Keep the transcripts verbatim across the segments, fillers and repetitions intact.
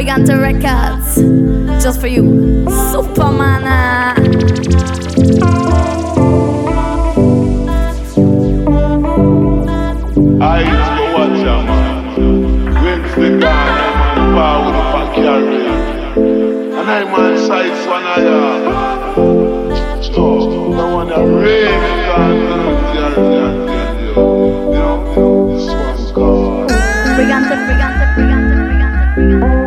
Brigante Records, just for you, Superman. I used to watch ya, man. Wednesday gone, I'm on the bar with a pack carry. And I'm on sights one of ya. So, no one that really gone to the carry. You know, this one's called Brigante, Brigante, Brigante, Brigante, Brigante.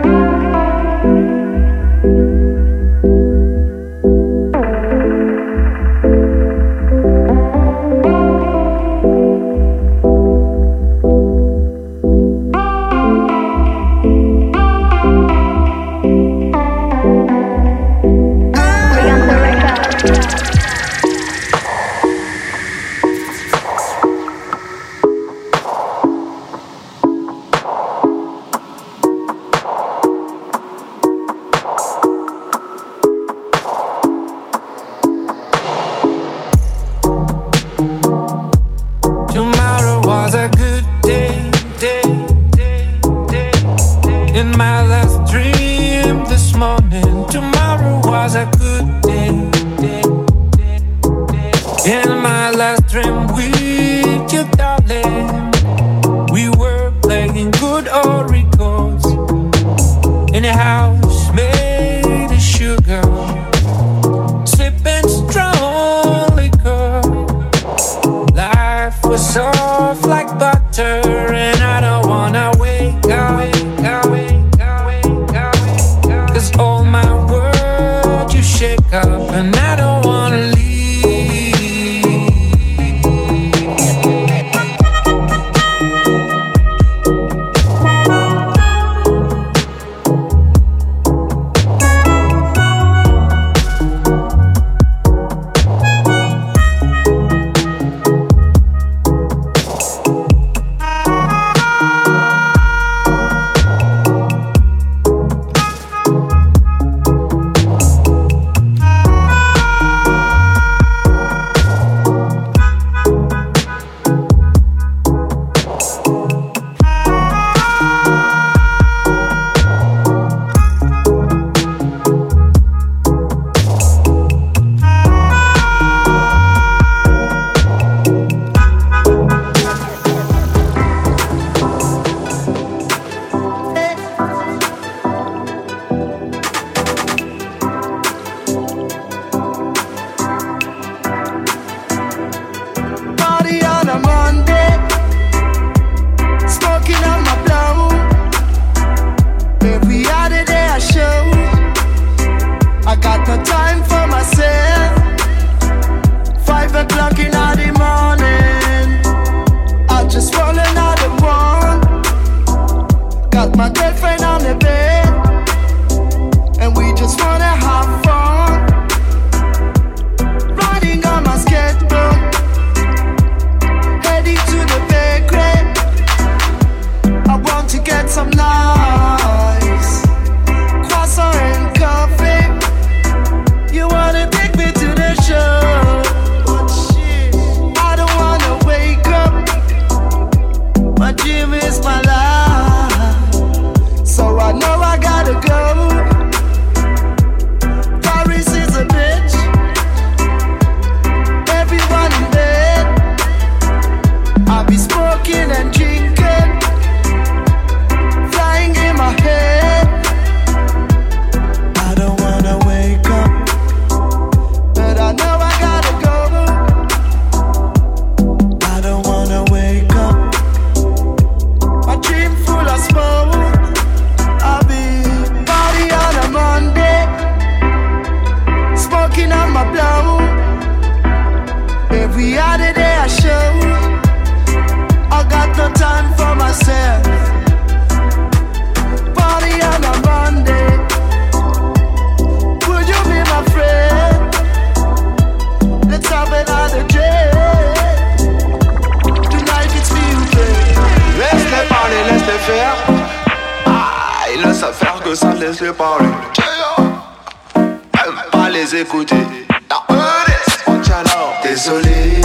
Désolé,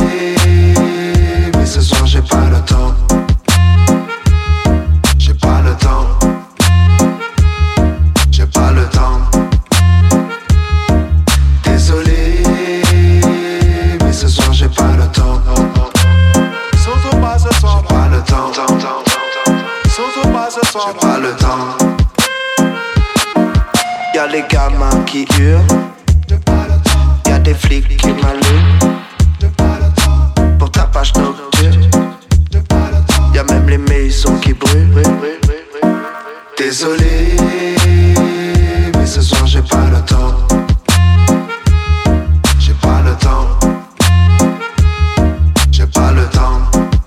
mais ce soir j'ai pas le temps. J'ai pas le temps. j'ai pas le temps. Y'a les gamins qui hurlent, y'a des flics qui m'allument pour ta page nocturne. Y'a même les maisons qui brûlent. Désolé, mais ce soir j'ai pas le temps. J'ai pas le temps. J'ai pas le temps.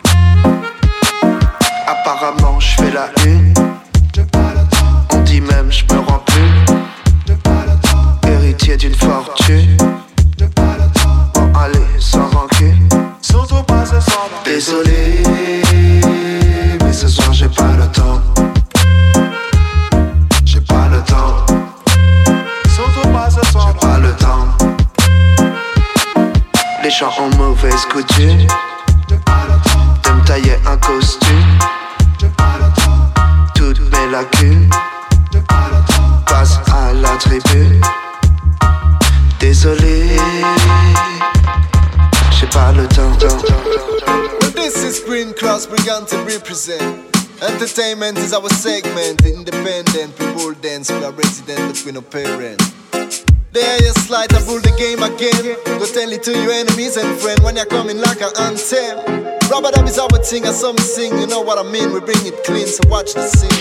Apparemment je fais la une. On dit même je me rends plus héritier d'une fortune. Bon allez, sans rancune. Désolé, mais ce soir j'ai pas le temps. J'ai pas le temps. J'ai pas le temps. Les gens ont mauvaise coutume de me tailler un costume. Toutes mes lacunes passent à la tribune. Désolé, j'ai pas le temps. This is Green Cross Brigante represent. Entertainment is our segment. Independent, people dance. We are resident between our parents. There you slide, I rule the game again. Go tell it to your enemies and friends when you're coming like an anthem. Rubber dub is our thing, and some sing, you know what I mean. We bring it clean, so watch the scene.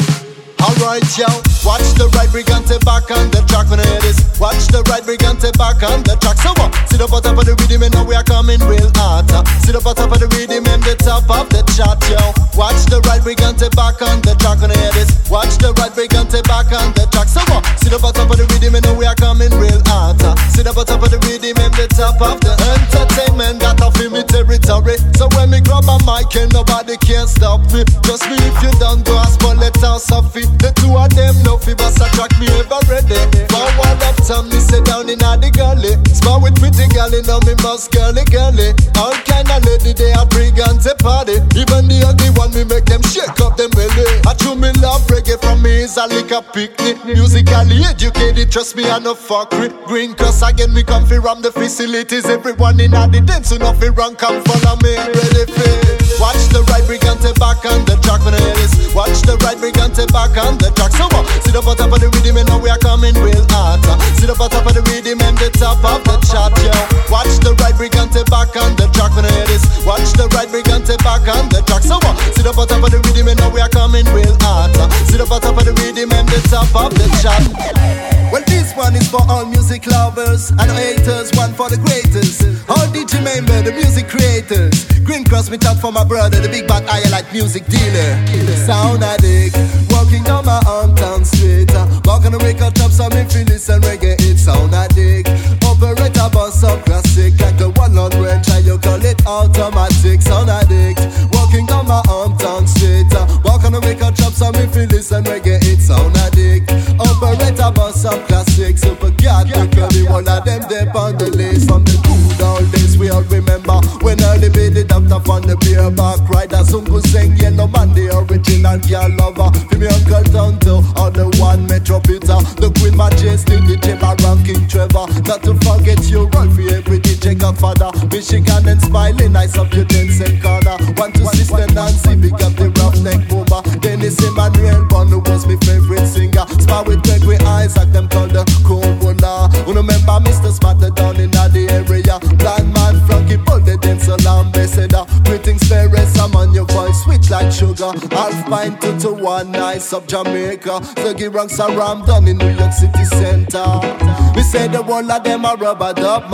Alright, yo, watch the right brigante back on the track when I hear this. Watch the right brigante back on the track. So what? Sit up on top of the rhythm and now we are coming real hard. Sit up on top of the rhythm and the top of the chat, yo. Watch the right brigante back on the track when I hear this. Watch the right brigante back on the track. So what? Sit up on top of the rhythm and now we are coming real hard. Sit up on top of the rhythm and the top of the entertainment. Got off in me territory. So when me grab a mic and nobody can stop me. Just me if you don't go ask for letters of it. The two of them no fibers attract me ever ready. Forward up time, me sit down in the gully. Spar with pretty galley, now me must girly girly. All kind of lady, they are brigante party. Even the ugly one, me make them shake up them belly. I true me love reggae from me is a lick a picnic. Musically educated, trust me I no fuckery. Green Cross again, me come fi ram the facilities. Everyone in the dance, so nothing wrong, come follow me. Ready for watch the right brigante back on the track when I hear this. Watch the right brigante back on the track. So what? Sit up on top of the rhythm and now we are coming real hard. Sit up on top of the rhythm and the top of the chart, yo. Watch the right brigante back on the track when I hear this. Watch the right brigante back on the track. So what? Sit up on top of the rhythm and now we are coming real hard. Sit up on top of the rhythm and the top of the chart. Well, this one is for all music lovers and haters, one for the greatest. All D J member, the music creators. Green Cross, me talk for my brother, the big bad Iolite music dealer. Sound addict, walking down my hometown street. Walk on the record top, so me feel listen reggae, it sound addict. Operator bus some classic, like the one on wrench, and you call it automatic. Sound addict, walking down my hometown street. Walk on the record top, so me feel listen reggae, it sound addict. Operator bus some classic, super cat, because the one of them they on the list. From the good old days we all remember when early baby doctor from the beer back rider Zungu sing Yellow Man, the original girl lover. For me Uncle Tonto, or the one Metro Peter, the Queen Majestic, the Jabba Ranking Trevor. Not to forget you run for every D J Godfather. Michigan and Smiley, nice up your dance and corner. One to Sister Nancy, big up the roughneck boomer. Dennis Emmanuel, one who was my favorite singer. Spar with Gregory Isaac, them called the Kumula. Who remember Mister Smatter down in the area. Blind man Frankie Bull, the dancer ambassador. Greetings Ferris, I'm on your voice, sweet like sugar. Half pint to to one, nice up Jamaica. Thuggy ranks are rammed down in New York City Center. We say the one of them a rubber dub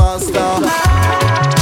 master.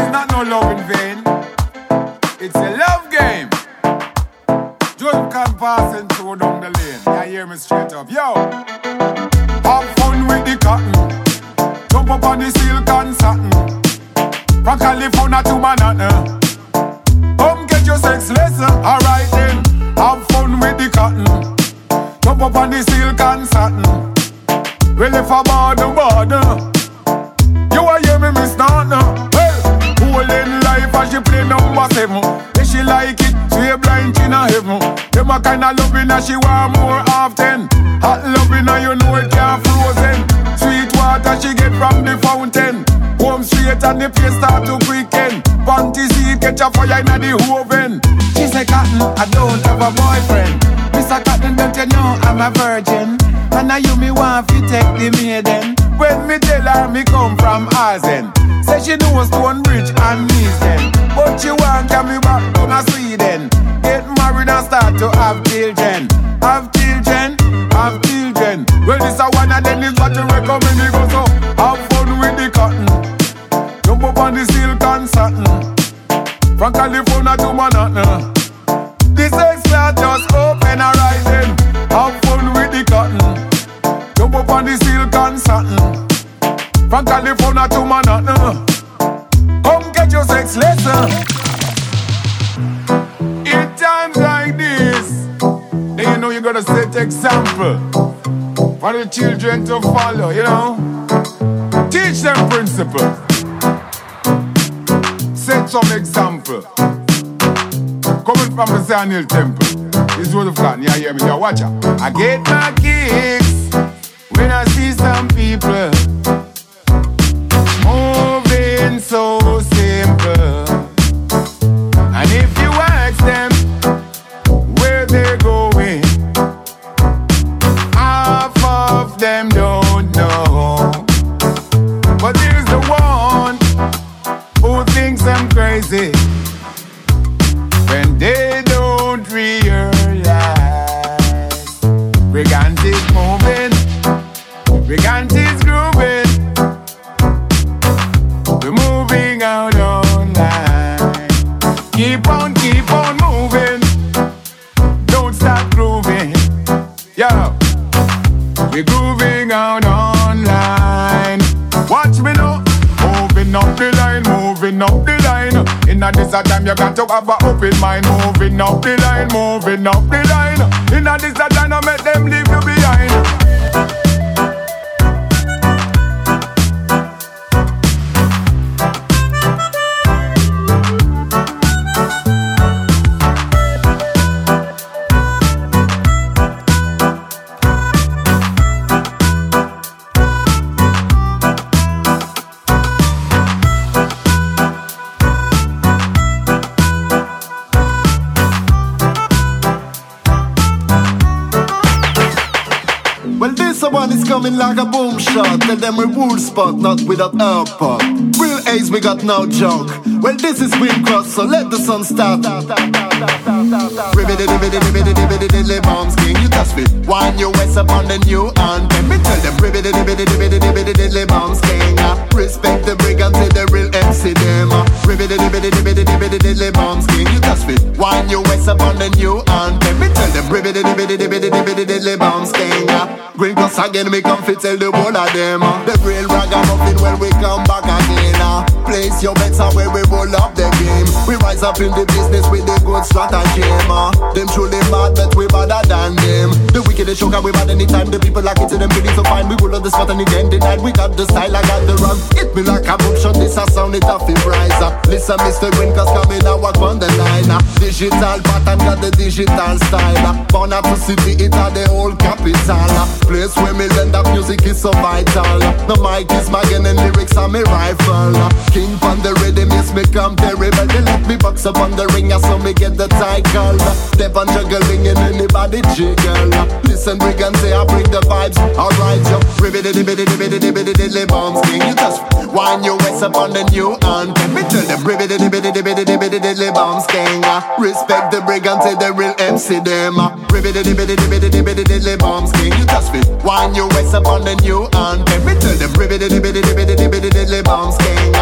is not no love in vain. It's a love game. Just can't pass and throw down the lane. You hear me straight up. Yo, have fun with the cotton. Jump up on the silk and satin. From California to Manhattan. Come get your sex lesson. Alright then, have fun with the cotton. Jump up on the silk and satin. Well if I bother, bother. You a hear me, Miss Nana. Hey, whole in life as she play number seven. If she like it, she a blind in a heaven. Them a kinda loving her, she want more often. Hot loving her, you know it can't frozen. Sweet water she get from the fountain. Home straight and the place start to quicken. Panty seed catch a fire inna the oven. She say, Cotton, I don't have a boyfriend. Mister Cotton, don't you know I'm a virgin? And now you me want to take the maiden. When me tell her me come from Azen. Say she know Stonebridge and Neasden. But she want to me back to my Sweden. Get married and start to have children. Have children, have children. Well this a one of them is what you recommend me go so. Have fun with the cotton. Jump up on the silk and satin. From California to Manhattan. This X-Class just open a right then. Have fun with the cotton. Jump up on the silk and satin. From California to Manhattan. Come get your sex lesson. In times like this, then you know you gotta set example for the children to follow, you know. Teach them principle. Set some example. Coming from the Zion Hill Temple. This was the flat, you hear me, you watch out. I get my kicks when I see some people moving so simple. And if you ask them where they're going, half of them don't know. But there's the one who thinks I'm crazy when they don't realize Brigant is moving, Brigant is grooving. We're moving out online. Keep on, keep on moving. Don't stop grooving. Yo, we're grooving out online. Watch me now. Moving up the line, moving up the line. In a this a time you got to have a open mind. Moving up the line, moving up the line. In a this a time I make them leave you behind. Someone is coming like a boom shot. Tell them we're wood spot, not without airport. Real ace, we got no joke. Well, this is Green Cross, so let the sun start. Ribbidi dibbidi dibbidi dibbidi diddly bombs king, you touch me. Wine your waist up on the new anthem. Me tell them ribbidi dibbidi dibbidi dibbidi diddly bombs king. Respect the brigand to the real M C them. Ribbidi dibbidi dibbidi dibbidi diddly bombs king, you touch me. Wine your waist up on the new anthem. Me tell them ribbidi dibbidi dibbidi dibbidi diddly bombs king. Green Cross again, me come fit tell the whole of them. The real ragamuffin when we come back again. Place your bets on where we roll up the game. We rise up in the business with the good strategy. Them truly bad, but we better than them. The wickedest sugar we bad anytime. The people like it to them really so fine. We roll on the spot and again denied. We got the style, I got the run. Hit me like a boom shot, this a sound it off in rise. Listen, Mister Green Cross coming out walk on the line. Digital pattern got the digital style. Born out to city, it are the whole capital. Place where me lend up music is so vital. The mic is my gun and lyrics are my rifle. King on the rhythm, yes me come terrible. They let me box up on the ring, so me get the title. Step on juggling and anybody jiggle. Listen, Brigand say I bring the vibes. Alright, yo, ribbidi dibbidi dibbidi dibbidi diddly bombs king. You just wind your waist up on the new anthem. Me tell them ribbidi dibbidi dibbidi dibbidi diddly bombs king. Respect the Brigand say the real M C them. Ribbidi dibbidi dibbidi dibbidi diddly bombs king. You just fit wind your waist up on the new anthem. Me tell them ribbidi dibbidi dibbidi dibbidi diddly bombs king.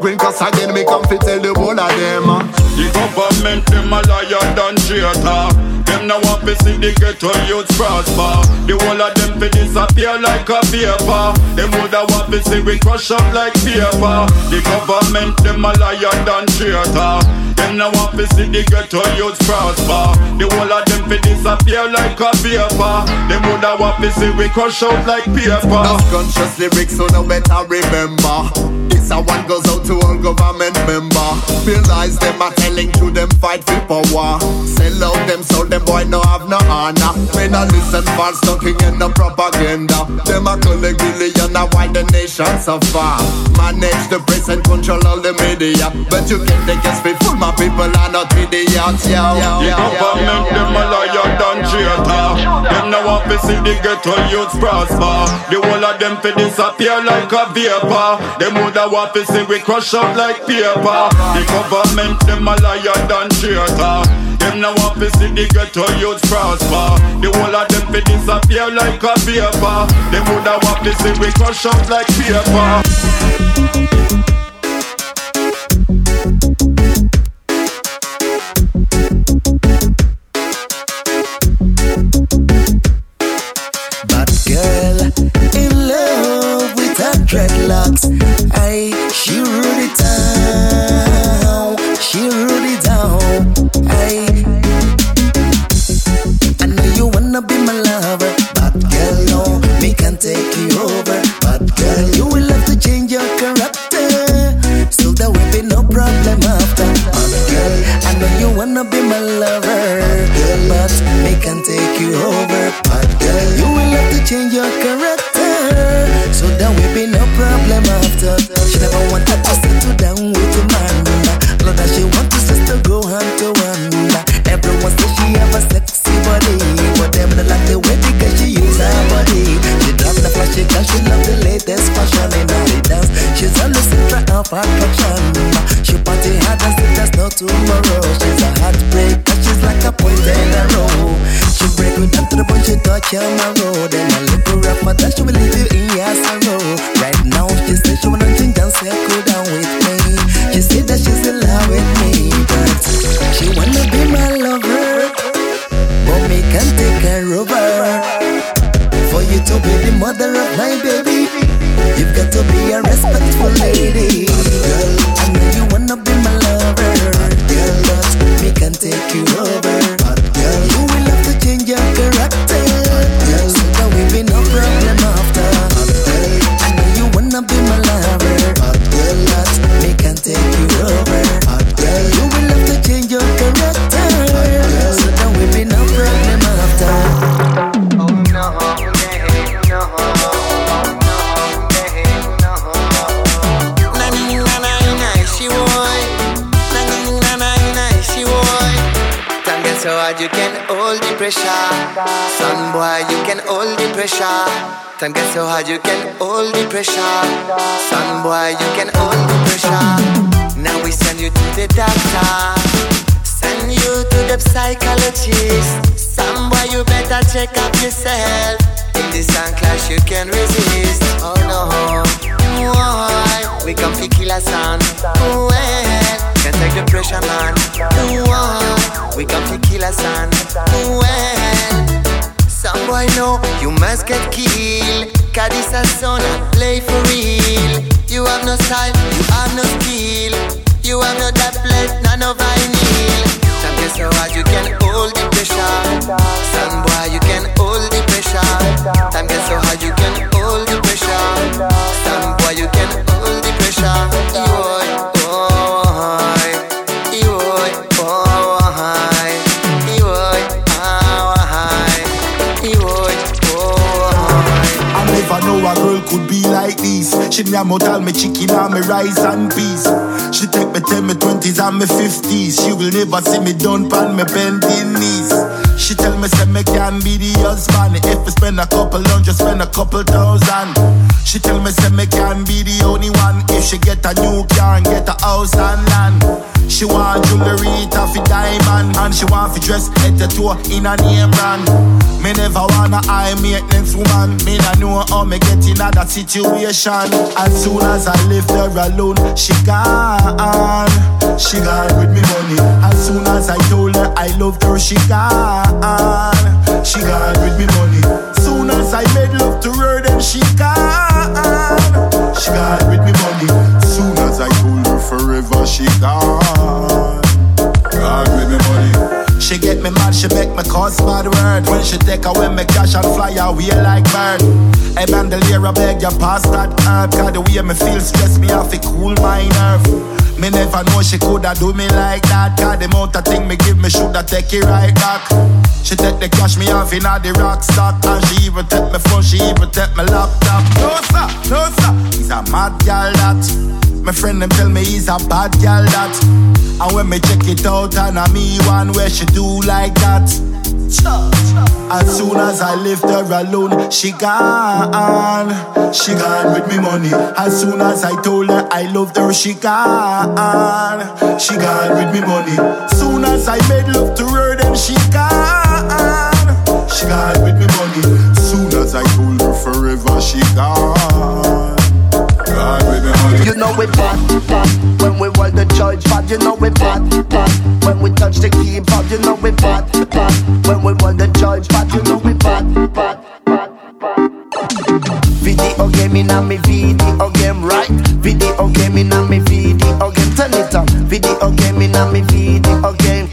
green cause again me come fi tell the whole of them. The government them a liar than traitor. Them now want to see the ghetto youths prosper. The whole of them fi disappear like a vapor. Them woulda want to see we crush up like paper. The government them a liar than traitor. Them now want to see the ghetto youths prosper. The whole of them fi disappear like a vapor. Them woulda want to see we crush up like paper. That's conscious lyrics so no better remember. This a one goes out to all government member. Realize them are telling you them fight for power. Sell out them so them boy no have no honor. When I listen false talking and no propaganda. Them a collect billion and why the nation suffer. Manage the press and control all the media. But you can take us full my people are not idiots. Yo, yo, the government them a liar than traitor. Them now want to see the ghetto youths prosper. The whole of them fi disappear like a vapor. Them woulda want to see we crush up like paper. The government them a liar than traitor. Them now want to see the ghetto youths prosper. The whole of them fi disappear like a vapor. Them woulda want to see we crush up like paper. Dreadlocks, aye, she ruled it down, she ruled it down, aye. I know you wanna be my lover, but girl, no, me can't take you over. But girl, you will have to change your character, so there will be no problem after. But girl, I know you wanna be my lover, girl, but me can't take you over. But girl, you will have to change your character, so there will be no problem after. She never wanted to settle down with a man. Lord, that she wants us to go hand to hand. Everyone says she have a sexy body, but them don't like the way because she use her body. She drive the flashy car, she love the latest fashion in the dance. She's always in front of attraction. She party hard and say there's no tomorrow. She's a heartbreaker, she's like a point in a row. She break with them to the bone, she touch on my road. And I look her up, but that she will leave you in your sorrow. Right now, she said she wanna change and circle down with me. She said that she's in love with me, but she wanna be my lover, but me can't take her over. For you to be the mother of my baby, you've got to be a respectful lady. Girl, I know you wanna be my lover, girl, but me can't take you over. But girl, you will have to change your character, girl, so there will be no problem after. Girl, I know you wanna be my lover, but girl, but me can't take you over. But girl, you will have to change your character, girl, so there will be no problem after. Oh no, no, no, na na na na, she boy, na na na na, she boy. Time gets so hard you can hold the pressure, son boy you can hold the pressure. Time gets so hard you can hold the pressure, son boy you can hold the pressure. Now we send you to the doctor, send you to the psychologist. Some boy you better check up yourself. In this sound clash you can resist. Oh no, why? We come to kill a son. Well, can't take the pressure man. Why? We come to kill a son. Well, some boy know you must get killed. Cause this a son and play for real. You have no style, you have no skill. You have no that plate, none of vinyl. Time gets so hard you can hold the pressure. Son boy you can hold the pressure. Time gets so hard you can hold the pressure. Son boy you can hold the pressure. Yo-boy, oh-boy, yo-boy, oh-boy, yo-boy, oh-boy, yo-boy, oh-boy. I never know a girl could be like this. She never tell me chicken and me rice and peas. She take me till me twenties and me fifties. She will never see me down pan me bending knees. She tell me say me can be the husband. If I spend a couple hundred, spend a couple thousand. She tell me say me can be the only one. If she get a new car and get a house and land. She want jewelry, taffy diamond, and she want to dress head to toe in a name brand. Me never wanna eye maintenance woman. Me not know how me get in that situation. As soon as I left her alone, she gone. She gone with me money. As soon as I told her I loved her, she gone. She gone with me money. Soon as I made love to her, then she gone. She gone with me money. Soon as I told her forever, she gone. Gone with me money. She get me mad, she make me cuss bad word. When she take away me cash and fly away like bird. Hey bandolier, I beg you pass that herb. Cause the way me feel stress me off, it cool my nerve. Me never know she coulda do me like that. Cause the amount of thing me give me shoulda take it right back. She take the cash me off inna the rock stock. And she even take me phone, she even take me laptop. No sir, no sir, he's a mad girl that. My friend them tell me he's a bad girl that. And when me check it out and I me one where she do like that. As soon as I left her alone, she gone. She gone with me money. As soon as I told her I loved her, she gone. She gone with me money. Soon as I made love to her, then she gone. She gone with me money. Soon as I told her forever, she gone. You know we bad, bad. When we hold the judge bad, you know we bad, bad. When we touch the keyboard, you know we bad, bad. When we hold the judge bad, you know we bad, bad, bad, bad. Video game in a me video game, right? Video game in a me video game, turn it on. Video game in a me video game.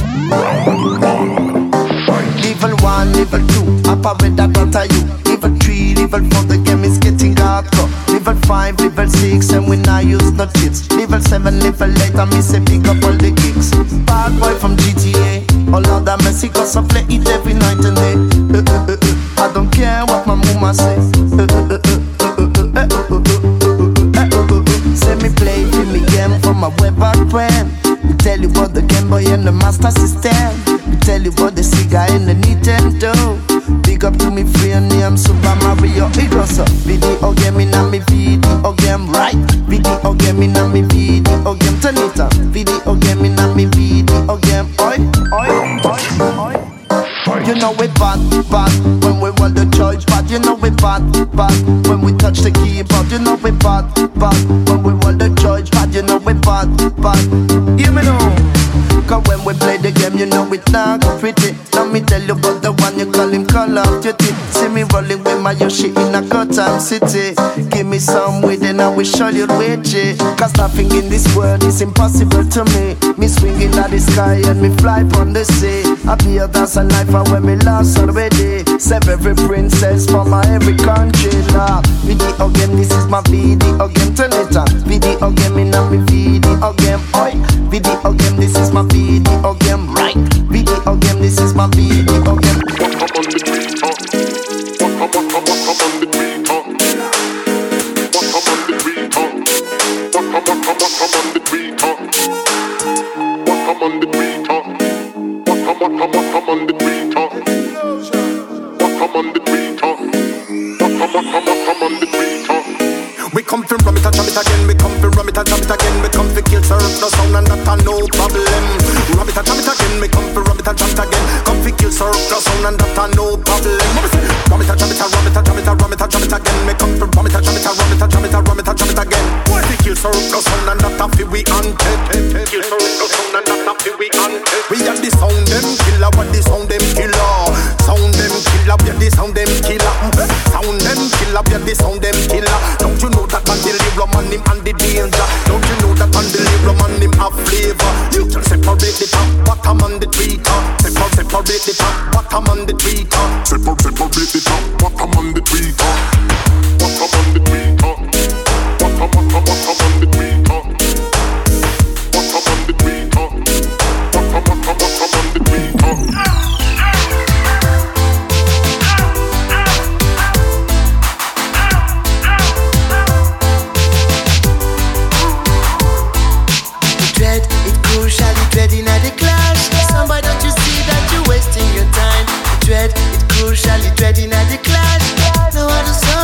Level one, level two, up with that data you. Level three, level four, the game is getting hardcore. Level five, level six, and we now use no cheats. Level seven, level eight, and me say pick up all the gigs. Bad boy from G T A, all of that Mexico, so play it every night and day. Uh, uh, uh, uh. I don't care what my mama say. Uh, uh, uh, uh, uh, uh, uh, uh, uh, uh. Say me play with me game from my way back when. Me tell you about the Game Boy and the Master System. Me tell you about the Sega and the Nintendo. Big up to me friend name Super Mario Bros. Video game in a me video game, right? Video game in a me video game, turn it on. Video game in a me video game, oi, oi, oi, oi. You know we bad, bad. When we hold the judge bad, you know we bad, bad. When we touch the keyboard, you know we bad, bad. When we hold the judge bad, you know we bad, bad. Hear me now. Cause when we play the game, you know it's not pretty. Let me tell you about the one you call him Call of Duty. See me rolling with my Yoshi in a Gotham City. Give me some weed and I will show you the way. Cause nothing in this world is impossible to me. Me swinging at the sky and me fly from the sea. I be a dance and life and when me lost already. Save every princess from my every country. Nah, video game, this is my video game. Turn it on. Video game in a me video game. Oi, video game, this is my video game, right? Video game, this is my video game. Come on the beat, huh? Come on, come on, come on the beat, huh? Come on the beat, huh? Come on, come on, come on the beat, huh? Come on the beat, huh? Come on, come on, come on the beat, huh? Come on the beat, huh? Come on, come on, come on the beat, huh? We come to rum it and jam it again. We come to rum it and jam it again. We come to kill syrup, no sound and that a no problem. Rum it and jam it again. We come to rum it and jam it again. Come to kill syrup, no sound and that a no problem. Rum it and jam it and rum it and jam it and rum it and jam it again. We come to rum it and jam it and rum it and jam it and rum it and jam it again. We kill syrup, no sound and that a fi we unted. Kill syrup, no sound and that a fi we unted. We are the sound them killer, what the sound them killer. Sound them killer, we are the sound them killer. Sound them killer, we are the sound them killer. Don't you know that man deliver man him and the danger? Don't you know that man deliver man him have flavor? You can separate the top, bottom and the tweeter. Separate, separate the top, bottom and the tweeter. Separate, separate the top, bottom and the tweeter. Bottom and the tweeter. Bottom, bottom, bottom and the tweeter. Bottom and the tweeter. Bottom, bottom, bottom and the tweeter. Dreading at the clash. Somebody, don't you see that you're wasting your time? Dread, it's crucially dreading at the clash. No other song.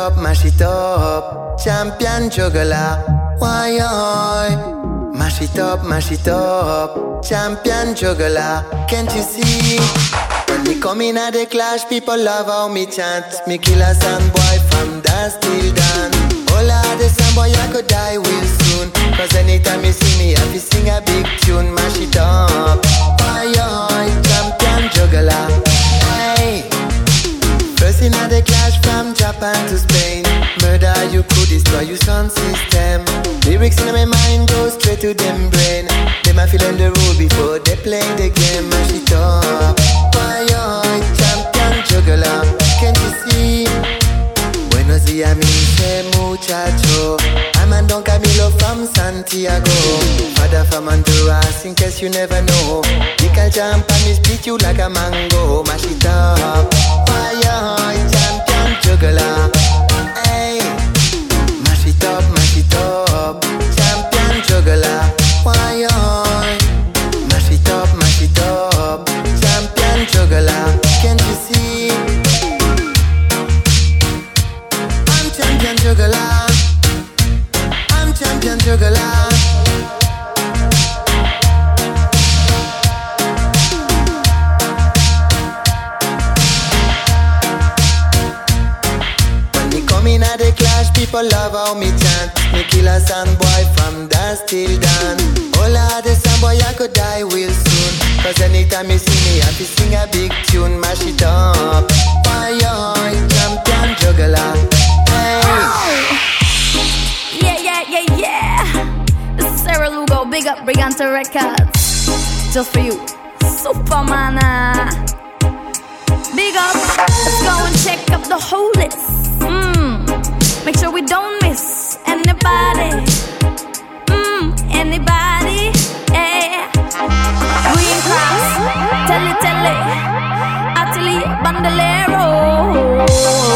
up, mash it up. Champion juggler, why oi? Mash it up, mash it up. Champion juggler, can't you see? When me come in at the clash, people love how me chant. Me kill a sound boy from dance till dawn. All of the sound boy I could die real soon. Cause anytime you see me, I have to sing a big tune. Mash it up, why oi? Champion juggler, hey. First in the clash from Japan to Spain. Murder you could destroy your sound system. Lyrics in my mind go straight to them brain. Them a feeling the rule before they play the game. Mash it up, why oi? Champion juggler, can't you see? Buenos días, mi se muchacho. I'm a Don Camilo from Santiago. Father from Honduras, in case you never know. You can jump and me split you like a mango. Mash it up, why oi? Champion juggler, hey. Mash it up, mash it up. Champion juggler, why oi? Mash it up, mash it up. Champion juggler, can't you see? I'm champion juggler. I'm champion juggler. When me come in at the clash, people love how me chant. Me kill a sound boy from dance till dawn. All of the sound boy I could die real soon. Cause anytime you see me, I have to sing a big tune. Mash it up, why oi? Champion juggler, hey. Yeah, yeah, yeah, yeah. This is Sarah Lugo, big up Brigante Records. Just for you, Superman. Big up, let's go and check up the whole list. Mmm, make sure we don't miss anybody. Mmm, anybody, yeah. Green Cross, Tele Tele, Atelier Bandolero.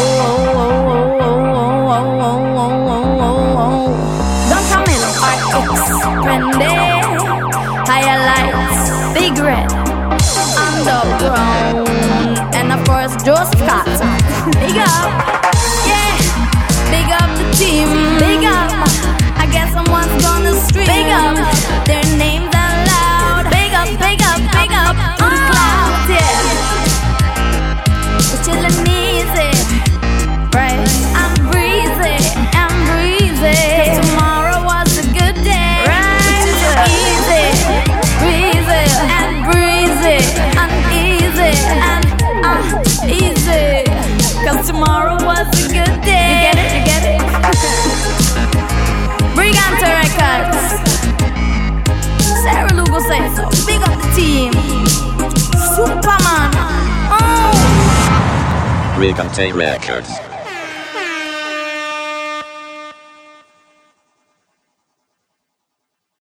Don Camilo, R X, Prende, Higher Lights, Big Red, Underground, and of course Joe Scott. Big up, yeah, big up the team. Big up, I guess someone's gonna stream. Big up, their names are loud. Big up, big up, big up, to the clouds, yeah. We're chillin' easy, right? I'm breezy, I'm breezy. 'Cause tomorrow was a good day, right? Which is easy, breezy, and breezy, and easy, and uh, easy. 'Cause tomorrow was a good day. You get it, you get it. Brigante Records. Sarah Lugo says so. Big up the team. Superman. Oh. Brigante Records.